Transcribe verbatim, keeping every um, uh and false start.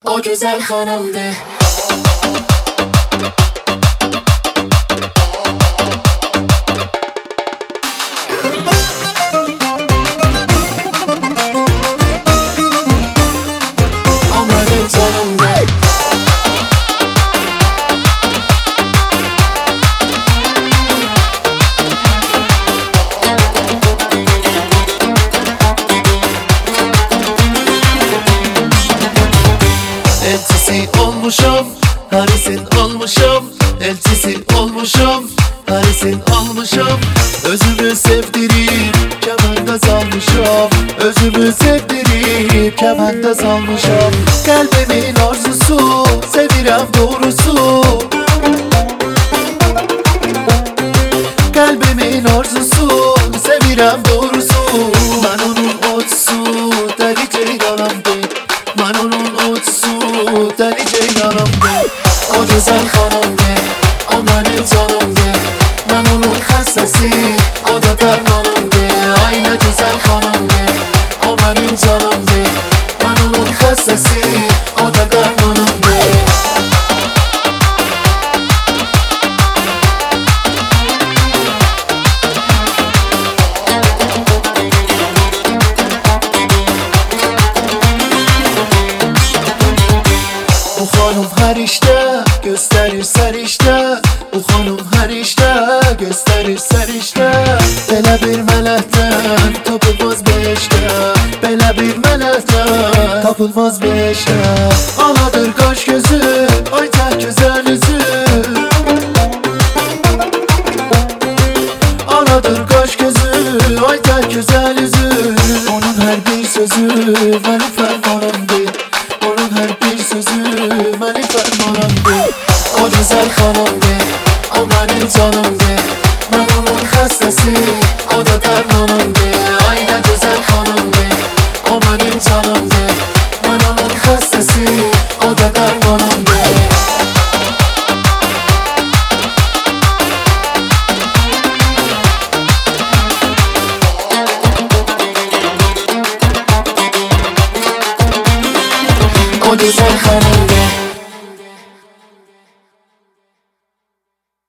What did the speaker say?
O güzel hanımdı. O benim canımdı. Elçisi olmuşum, Harisin olmuşum. Elçisi olmuşum, Harisin olmuşum. Özümü sevdirip kemanda salmışım. Özümü sevdirip kemanda salmışım. Kalbimin arzusu, sevirem doğrusu. Kalbimin arzusu, sevirem doğrusu. Ben onun otsu, deli ceylanımdı. Ben onun otsu, deli ceylanımdı. O güzel hanımdı, o benim canımdı. Ben onun hastası, o da dermanımdı. Aynı güzel hanımdı, o benim canımdı. Ben onun hastası, o da dermanımdı. Bu hanım her işte gösterir serişte. Bu hanım her işte gösterir serişte. Belə bir mələkdən tapılmaz beşte. Belə bir mələkdən tapılmaz beşte. Aladır qaş gözü, ay tək güzel üzü. Aladır qaş gözü, ay tək güzel üzü. Onun hər bir sözü mənim fərmanımdır. Onun her bir sözü benim fermanımdı. O güzel hanımdı, o benim canımdı. Ben onun hastası, o da dermanımdı. Aynı güzel hanımdı, o benim canımdı. Ben onun hastası, o da dermanımdı. O güzel hanımdı.